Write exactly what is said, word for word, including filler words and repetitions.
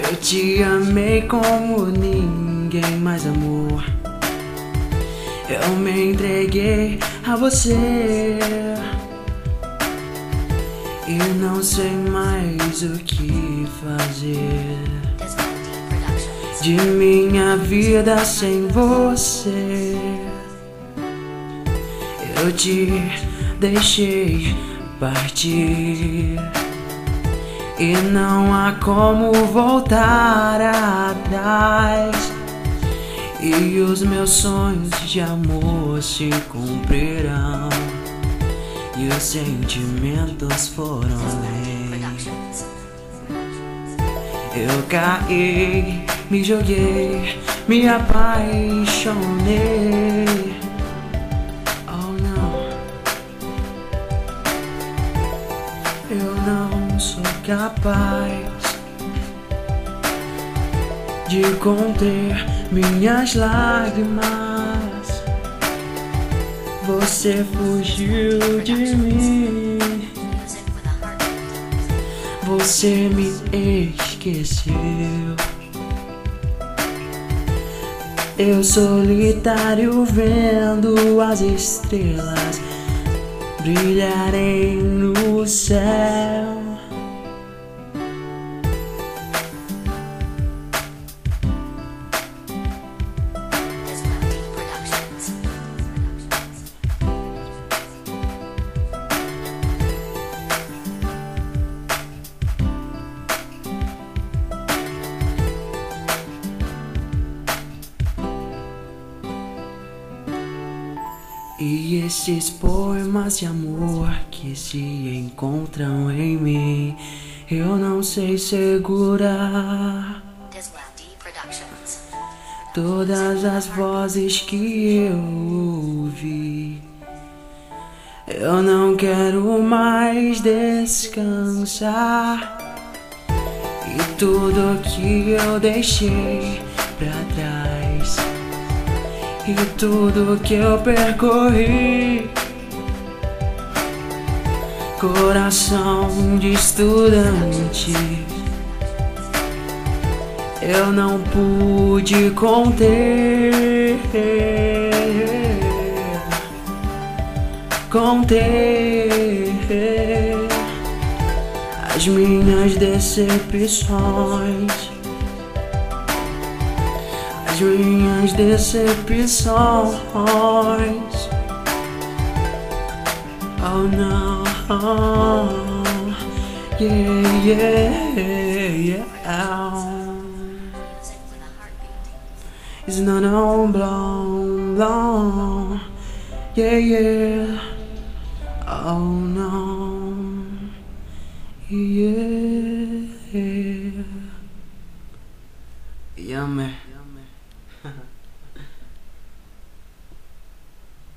Eu te amei como ninguém mais amou. Eu me entreguei a você e não sei mais o que fazer de minha vida sem você. Eu te deixei partir e não há como voltar atrás. E os meus sonhos de amor se cumprirão e os sentimentos foram além. Eu caí, me joguei, me apaixonei. Oh não, eu não sou capaz de conter minhas lágrimas. Você fugiu de mim, você me esqueceu. Eu solitário vendo as estrelas brilharem no céu. E esses poemas de amor que se encontram em mim, eu não sei segurar todas as vozes que eu ouvi. Eu não quero mais descansar, e tudo que eu deixei pra trás, e tudo que eu percorri, coração de estudante, eu não pude conter, conter as minhas decepções. As minhas decepções. Oh no, yeah, yeah, yeah. It's not on blown, blown, yeah, yeah.